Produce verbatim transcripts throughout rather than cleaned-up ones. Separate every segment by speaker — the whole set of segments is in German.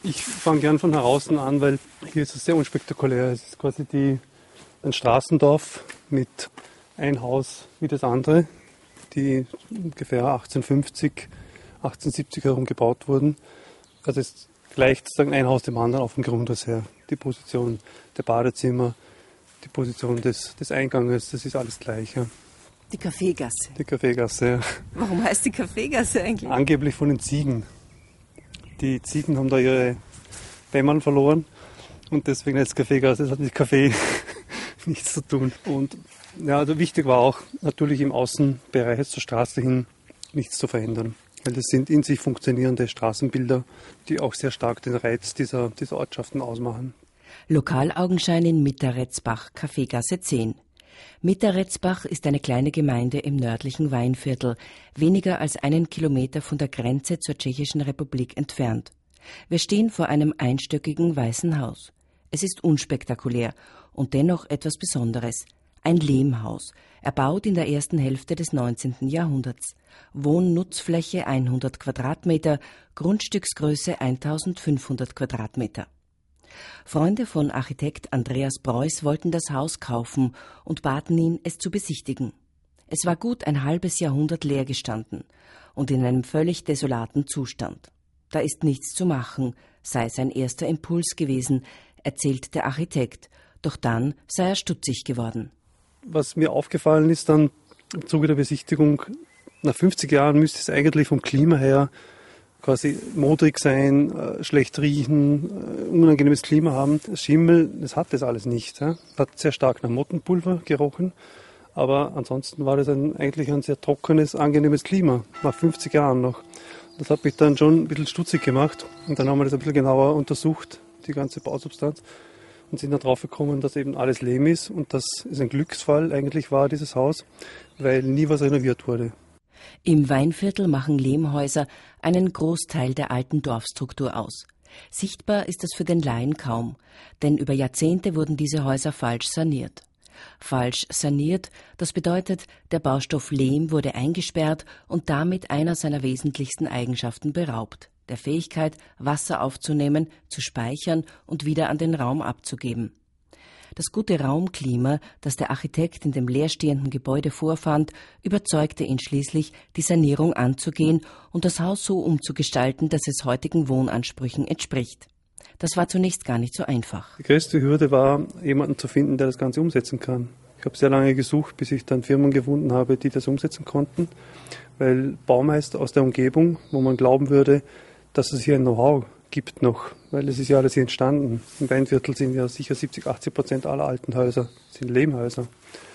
Speaker 1: Ich fange gern von draußen an, weil hier ist es sehr unspektakulär. Es ist quasi die, ein Straßendorf mit ein Haus wie das andere, die ungefähr achtzehnhundertfünfzig, achtzehnhundertsiebzig herum gebaut wurden. Also es gleicht sozusagen ein Haus dem anderen auf dem Grundriss her. Die Position der Badezimmer, die Position des, des Einganges, das ist alles gleich. Ja.
Speaker 2: Die Kaffeegasse.
Speaker 1: Die Kaffeegasse, ja.
Speaker 2: Warum heißt die Kaffeegasse eigentlich?
Speaker 1: Angeblich von den Ziegen. Die Ziegen haben da ihre Dämmern verloren und deswegen heißt es Kaffeegasse. Das hat mit Kaffee nichts zu tun. Und ja, also wichtig war auch natürlich im Außenbereich jetzt zur Straße hin nichts zu verändern. Weil das sind in sich funktionierende Straßenbilder, die auch sehr stark den Reiz dieser, dieser Ortschaften ausmachen.
Speaker 3: Lokalaugenschein in Mitteretzbach, Kaffeegasse zehn. Mitteretzbach ist eine kleine Gemeinde im nördlichen Weinviertel, weniger als einen Kilometer von der Grenze zur Tschechischen Republik entfernt. Wir stehen vor einem einstöckigen weißen Haus. Es ist unspektakulär und dennoch etwas Besonderes. Ein Lehmhaus, erbaut in der ersten Hälfte des neunzehnten Jahrhunderts. Wohnnutzfläche hundert Quadratmeter, Grundstücksgröße eintausendfünfhundert Quadratmeter. Freunde von Architekt Andreas Preuß wollten das Haus kaufen und baten ihn, es zu besichtigen. Es war gut ein halbes Jahrhundert leer gestanden und in einem völlig desolaten Zustand. Da ist nichts zu machen, sei sein erster Impuls gewesen, erzählt der Architekt, doch dann sei er stutzig geworden.
Speaker 1: Was mir aufgefallen ist dann im Zuge der Besichtigung, nach fünfzig Jahren müsste es eigentlich vom Klima her quasi modrig sein, äh, schlecht riechen, äh, unangenehmes Klima haben. Das Schimmel, das hat das alles nicht. Ja. Hat sehr stark nach Mottenpulver gerochen, aber ansonsten war das ein, eigentlich ein sehr trockenes, angenehmes Klima, nach fünfzig Jahren noch. Das hat mich dann schon ein bisschen stutzig gemacht und dann haben wir das ein bisschen genauer untersucht, die ganze Bausubstanz, und sind dann drauf gekommen, dass eben alles Lehm ist und dass es ein Glücksfall eigentlich war, dieses Haus, weil nie was renoviert wurde.
Speaker 3: Im Weinviertel machen Lehmhäuser einen Großteil der alten Dorfstruktur aus. Sichtbar ist das für den Laien kaum, denn über Jahrzehnte wurden diese Häuser falsch saniert. Falsch saniert, das bedeutet, der Baustoff Lehm wurde eingesperrt und damit einer seiner wesentlichsten Eigenschaften beraubt, der Fähigkeit, Wasser aufzunehmen, zu speichern und wieder an den Raum abzugeben. Das gute Raumklima, das der Architekt in dem leerstehenden Gebäude vorfand, überzeugte ihn schließlich, die Sanierung anzugehen und das Haus so umzugestalten, dass es heutigen Wohnansprüchen entspricht. Das war zunächst gar nicht so einfach.
Speaker 1: Die größte Hürde war, jemanden zu finden, der das Ganze umsetzen kann. Ich habe sehr lange gesucht, bis ich dann Firmen gefunden habe, die das umsetzen konnten, weil Baumeister aus der Umgebung, wo man glauben würde, dass es hier ein Know-how gibt noch, weil es ist ja alles hier entstanden. Im Weinviertel sind ja sicher siebzig, achtzig Prozent aller alten Häuser sind Lehmhäuser.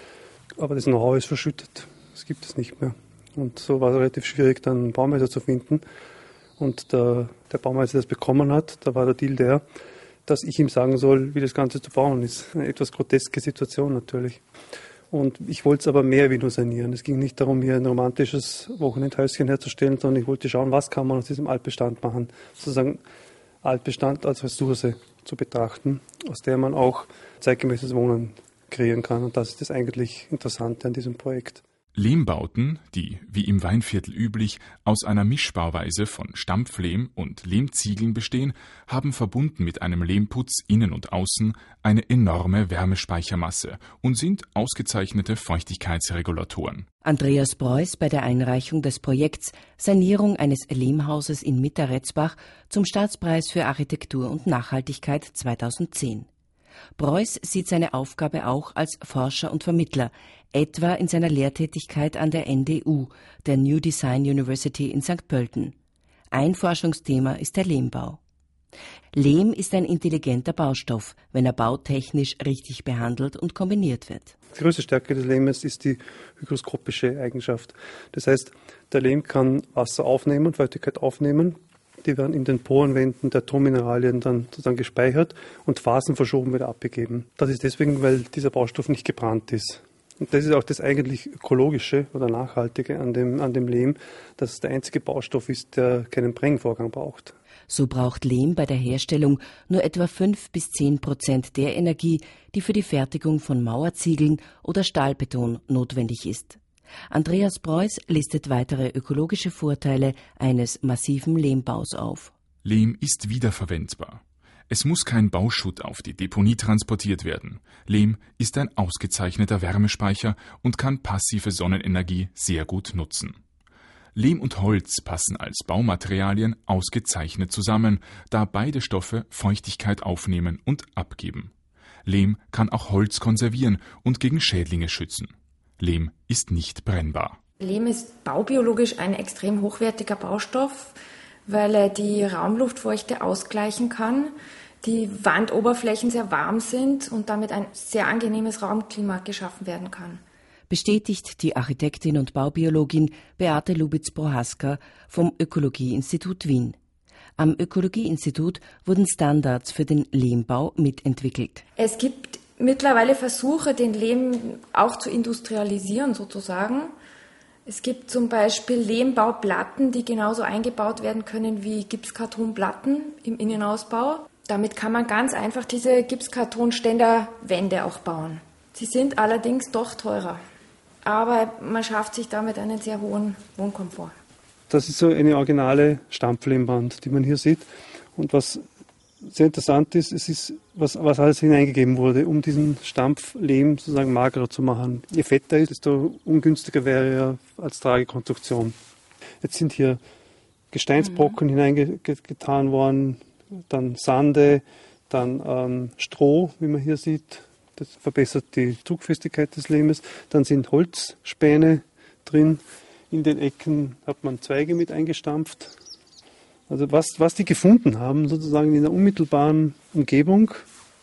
Speaker 1: Aber das Know-how ist verschüttet. Das gibt es nicht mehr. Und so war es relativ schwierig, dann einen Baumeister zu finden. Und der, der Baumeister, der das bekommen hat, da war der Deal der, dass ich ihm sagen soll, wie das Ganze zu bauen ist. Eine etwas groteske Situation natürlich. Und ich wollte es aber mehr wie nur sanieren. Es ging nicht darum, hier ein romantisches Wochenendhäuschen herzustellen, sondern ich wollte schauen, was kann man aus diesem Altbestand machen. Sozusagen Altbestand als Ressource zu betrachten, aus der man auch zeitgemäßes Wohnen kreieren kann. Und das ist das eigentlich Interessante an diesem Projekt.
Speaker 4: Lehmbauten, die, wie im Weinviertel üblich, aus einer Mischbauweise von Stampflehm und Lehmziegeln bestehen, haben verbunden mit einem Lehmputz innen und außen eine enorme Wärmespeichermasse und sind ausgezeichnete Feuchtigkeitsregulatoren.
Speaker 3: Andreas Preuß bei der Einreichung des Projekts Sanierung eines Lehmhauses in Mitteretzbach zum Staatspreis für Architektur und Nachhaltigkeit zweitausendzehn. Preuß sieht seine Aufgabe auch als Forscher und Vermittler, etwa in seiner Lehrtätigkeit an der N D U, der New Design University in Sankt Pölten. Ein Forschungsthema ist der Lehmbau. Lehm ist ein intelligenter Baustoff, wenn er bautechnisch richtig behandelt und kombiniert wird.
Speaker 1: Die größte Stärke des Lehmes ist die hygroskopische Eigenschaft. Das heißt, der Lehm kann Wasser aufnehmen, Feuchtigkeit aufnehmen. Die werden in den Porenwänden der Tonmineralien dann sozusagen gespeichert und Phasen verschoben wieder abgegeben. Das ist deswegen, weil dieser Baustoff nicht gebrannt ist. Und das ist auch das eigentlich Ökologische oder Nachhaltige an dem, an dem Lehm, dass es der einzige Baustoff ist, der keinen Brennvorgang braucht.
Speaker 3: So braucht Lehm bei der Herstellung nur etwa fünf bis zehn Prozent der Energie, die für die Fertigung von Mauerziegeln oder Stahlbeton notwendig ist. Andreas Preuß listet weitere ökologische Vorteile eines massiven Lehmbaus auf.
Speaker 4: Lehm ist wiederverwendbar. Es muss kein Bauschutt auf die Deponie transportiert werden. Lehm ist ein ausgezeichneter Wärmespeicher und kann passive Sonnenenergie sehr gut nutzen. Lehm und Holz passen als Baumaterialien ausgezeichnet zusammen, da beide Stoffe Feuchtigkeit aufnehmen und abgeben. Lehm kann auch Holz konservieren und gegen Schädlinge schützen. Lehm ist nicht brennbar.
Speaker 5: Lehm ist baubiologisch ein extrem hochwertiger Baustoff, weil er die Raumluftfeuchte ausgleichen kann, die Wandoberflächen sehr warm sind und damit ein sehr angenehmes Raumklima geschaffen werden kann.
Speaker 3: Bestätigt die Architektin und Baubiologin Beate Lubitz-Prohaska vom Ökologieinstitut Wien. Am Ökologieinstitut wurden Standards für den Lehmbau mitentwickelt.
Speaker 5: Es gibt mittlerweile Versuche, den Lehm auch zu industrialisieren sozusagen. Es gibt zum Beispiel Lehmbauplatten, die genauso eingebaut werden können wie Gipskartonplatten im Innenausbau. Damit kann man ganz einfach diese Gipskartonständerwände auch bauen. Sie sind allerdings doch teurer, aber man schafft sich damit einen sehr hohen Wohnkomfort.
Speaker 1: Das ist so eine originale Stampflehmwand, die man hier sieht. Und was sehr interessant ist, es ist, was, was alles hineingegeben wurde, um diesen Stampflehm sozusagen magerer zu machen. Je fetter ist, desto ungünstiger wäre er als Tragekonstruktion. Jetzt sind hier Gesteinsbrocken mhm. hineingetan worden, dann Sande, dann ähm, Stroh, wie man hier sieht. Das verbessert die Zugfestigkeit des Lehmes. Dann sind Holzspäne drin. In den Ecken hat man Zweige mit eingestampft. Also was, was die gefunden haben, sozusagen in der unmittelbaren Umgebung,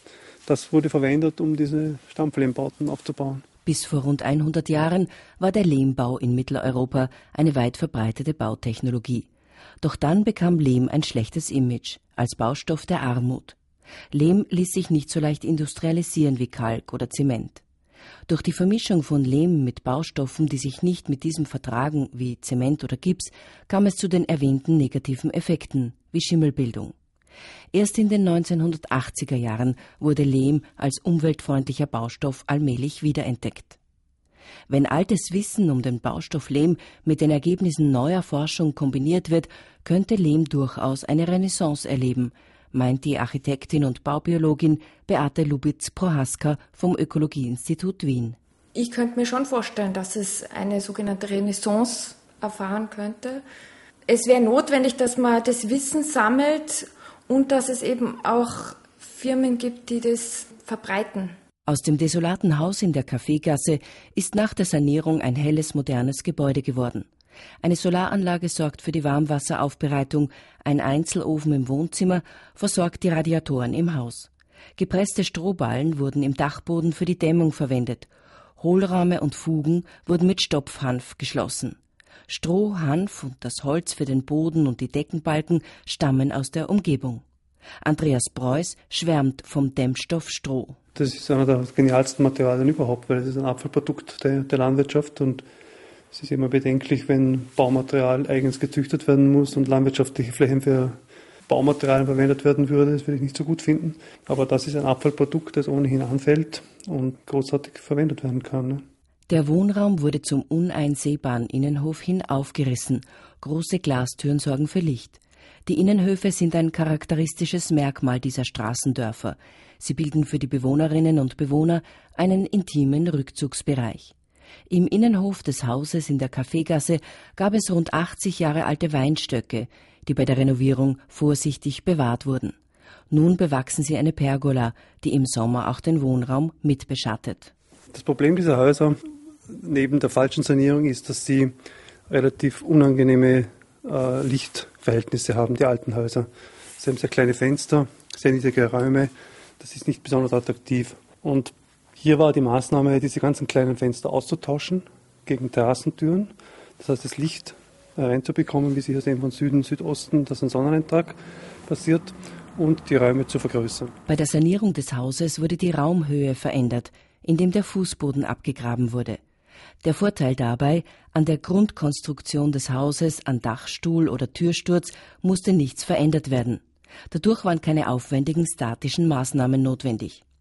Speaker 1: das wurde verwendet, um diese Stampflehmbauten aufzubauen.
Speaker 3: Bis vor rund hundert Jahren war der Lehmbau in Mitteleuropa eine weit verbreitete Bautechnologie. Doch dann bekam Lehm ein schlechtes Image, als Baustoff der Armut. Lehm ließ sich nicht so leicht industrialisieren wie Kalk oder Zement. Durch die Vermischung von Lehm mit Baustoffen, die sich nicht mit diesem vertragen, wie Zement oder Gips, kam es zu den erwähnten negativen Effekten, wie Schimmelbildung. Erst in den neunzehnhundertachtziger Jahren wurde Lehm als umweltfreundlicher Baustoff allmählich wiederentdeckt. Wenn altes Wissen um den Baustoff Lehm mit den Ergebnissen neuer Forschung kombiniert wird, könnte Lehm durchaus eine Renaissance erleben, meint die Architektin und Baubiologin Beate Lubitz-Prohaska vom Ökologieinstitut Wien.
Speaker 5: Ich könnte mir schon vorstellen, dass es eine sogenannte Renaissance erfahren könnte. Es wäre notwendig, dass man das Wissen sammelt und dass es eben auch Firmen gibt, die das verbreiten.
Speaker 3: Aus dem desolaten Haus in der Kaffeegasse ist nach der Sanierung ein helles, modernes Gebäude geworden. Eine Solaranlage sorgt für die Warmwasseraufbereitung, ein Einzelofen im Wohnzimmer versorgt die Radiatoren im Haus. Gepresste Strohballen wurden im Dachboden für die Dämmung verwendet. Hohlräume und Fugen wurden mit Stopfhanf geschlossen. Stroh, Hanf und das Holz für den Boden und die Deckenbalken stammen aus der Umgebung. Andreas Preuß schwärmt vom Dämmstoff Stroh.
Speaker 1: Das ist einer der genialsten Materialien überhaupt, weil es ist ein Abfallprodukt der, der Landwirtschaft und es ist immer bedenklich, wenn Baumaterial eigens gezüchtet werden muss und landwirtschaftliche Flächen für Baumaterialien verwendet werden würde. Das würde ich nicht so gut finden. Aber das ist ein Abfallprodukt, das ohnehin anfällt und großartig verwendet werden kann. Ne?
Speaker 3: Der Wohnraum wurde zum uneinsehbaren Innenhof hin aufgerissen. Große Glastüren sorgen für Licht. Die Innenhöfe sind ein charakteristisches Merkmal dieser Straßendörfer. Sie bilden für die Bewohnerinnen und Bewohner einen intimen Rückzugsbereich. Im Innenhof des Hauses in der Kaffeegasse gab es rund achtzig Jahre alte Weinstöcke, die bei der Renovierung vorsichtig bewahrt wurden. Nun bewachsen sie eine Pergola, die im Sommer auch den Wohnraum mitbeschattet.
Speaker 1: Das Problem dieser Häuser neben der falschen Sanierung ist, dass sie relativ unangenehme äh, Lichtverhältnisse haben, die alten Häuser. Sie haben sehr kleine Fenster, sehr niedrige Räume. Das ist nicht besonders attraktiv. Und hier war die Maßnahme, diese ganzen kleinen Fenster auszutauschen gegen Terrassentüren. Das heißt, das Licht reinzubekommen, wie Sie hier sehen, von Süden, Südosten, dass ein Sonneneintrag passiert und die Räume zu vergrößern.
Speaker 3: Bei der Sanierung des Hauses wurde die Raumhöhe verändert, indem der Fußboden abgegraben wurde. Der Vorteil dabei, an der Grundkonstruktion des Hauses, an Dachstuhl oder Türsturz, musste nichts verändert werden. Dadurch waren keine aufwendigen statischen Maßnahmen notwendig.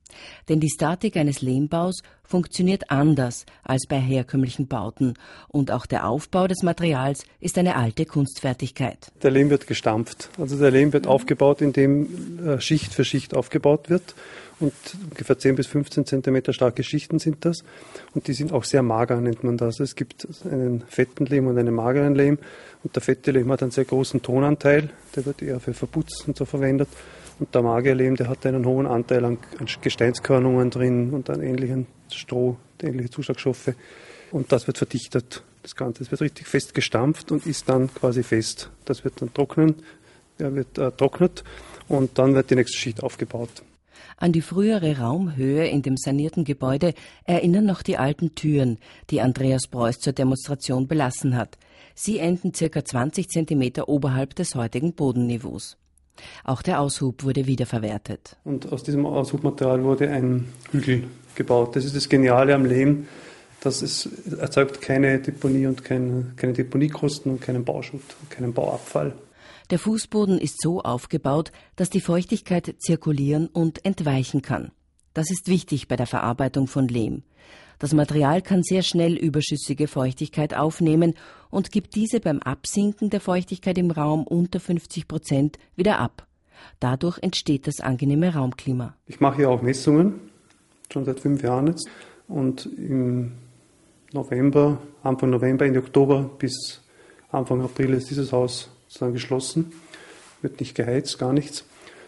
Speaker 3: Denn die Statik eines Lehmbaus funktioniert anders als bei herkömmlichen Bauten und auch der Aufbau des Materials ist eine alte Kunstfertigkeit.
Speaker 1: Der Lehm wird gestampft. Also der Lehm wird aufgebaut, indem Schicht für Schicht aufgebaut wird und ungefähr zehn bis fünfzehn Zentimeter starke Schichten sind das und die sind auch sehr mager, nennt man das. Es gibt einen fetten Lehm und einen mageren Lehm und der fette Lehm hat einen sehr großen Tonanteil, der wird eher für Verputz und so verwendet. Und der magere Lehm, der hat einen hohen Anteil an Gesteinskörnungen drin und an ähnlichen Stroh, ähnliche Zuschlagstoffe. Und das wird verdichtet, das Ganze. Das wird richtig fest gestampft und ist dann quasi fest. Das wird dann trocknen, er wird äh, trocknet und dann wird die nächste Schicht aufgebaut.
Speaker 3: An die frühere Raumhöhe in dem sanierten Gebäude erinnern noch die alten Türen, die Andreas Preuß zur Demonstration belassen hat. Sie enden circa zwanzig Zentimeter oberhalb des heutigen Bodenniveaus. Auch der Aushub wurde wiederverwertet.
Speaker 1: Und aus diesem Aushubmaterial wurde ein Hügel gebaut. Das ist das Geniale am Lehm, dass es erzeugt keine Deponie und keine, keine Deponiekosten und keinen Bauschutt, keinen Bauabfall.
Speaker 3: Der Fußboden ist so aufgebaut, dass die Feuchtigkeit zirkulieren und entweichen kann. Das ist wichtig bei der Verarbeitung von Lehm. Das Material kann sehr schnell überschüssige Feuchtigkeit aufnehmen und gibt diese beim Absinken der Feuchtigkeit im Raum unter fünfzig Prozent wieder ab. Dadurch entsteht das angenehme Raumklima.
Speaker 1: Ich mache hier auch Messungen, schon seit fünf Jahren jetzt. Und im November, Anfang November, Ende Oktober bis Anfang April ist dieses Haus sozusagen geschlossen. Wird nicht geheizt, gar nichts.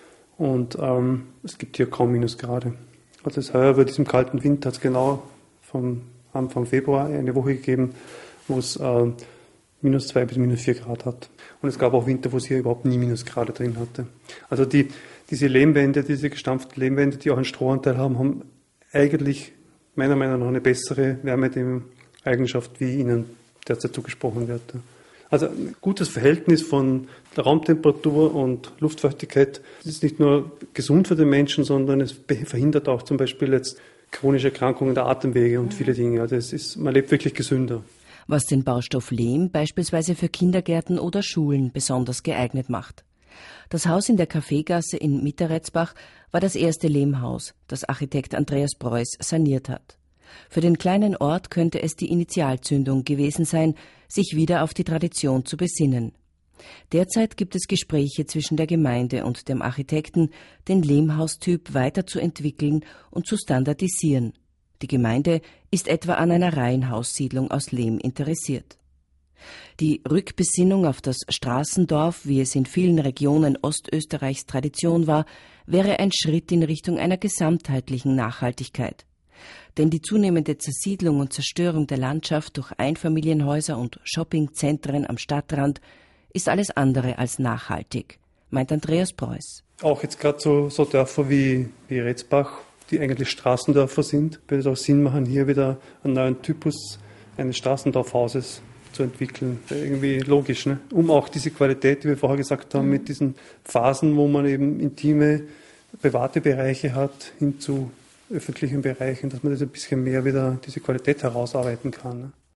Speaker 1: Und ähm, es gibt hier kaum Minusgrade. Also es heuer bei diesem kalten Winter hat es genau vom Anfang Februar eine Woche gegeben, wo es äh, minus zwei bis minus vier Grad hat. Und es gab auch Winter, wo es hier überhaupt nie Minusgrade drin hatte. Also die, diese Lehmwände, diese gestampften Lehmwände, die auch einen Strohanteil haben, haben eigentlich meiner Meinung nach eine bessere Wärmedämmungseigenschaft, wie ihnen derzeit zugesprochen wird. Also ein gutes Verhältnis von der Raumtemperatur und Luftfeuchtigkeit ist nicht nur gesund für den Menschen, sondern es verhindert auch zum Beispiel jetzt chronische Erkrankungen der Atemwege und viele Dinge. Also es ist, man lebt wirklich gesünder.
Speaker 3: Was den Baustoff Lehm beispielsweise für Kindergärten oder Schulen besonders geeignet macht. Das Haus in der Kaffeegasse in Mitteretzbach war das erste Lehmhaus, das Architekt Andreas Preuß saniert hat. Für den kleinen Ort könnte es die Initialzündung gewesen sein, sich wieder auf die Tradition zu besinnen. Derzeit gibt es Gespräche zwischen der Gemeinde und dem Architekten, den Lehmhaustyp weiterzuentwickeln und zu standardisieren. Die Gemeinde ist etwa an einer Reihenhaussiedlung aus Lehm interessiert. Die Rückbesinnung auf das Straßendorf, wie es in vielen Regionen Ostösterreichs Tradition war, wäre ein Schritt in Richtung einer gesamtheitlichen Nachhaltigkeit. Denn die zunehmende Zersiedlung und Zerstörung der Landschaft durch Einfamilienhäuser und Shoppingzentren am Stadtrand ist alles andere als nachhaltig, meint Andreas Preuß.
Speaker 1: Auch jetzt gerade so, so Dörfer wie, wie Retzbach, die eigentlich Straßendörfer sind, würde es auch Sinn machen, hier wieder einen neuen Typus eines Straßendorfhauses zu entwickeln. Irgendwie logisch, ne? Um auch diese Qualität, die wir vorher gesagt haben, mit diesen Phasen, wo man eben intime, private Bereiche hat, hin zu öffentlichen Bereichen, dass man das ein bisschen mehr wieder, diese Qualität herausarbeiten kann. Ne?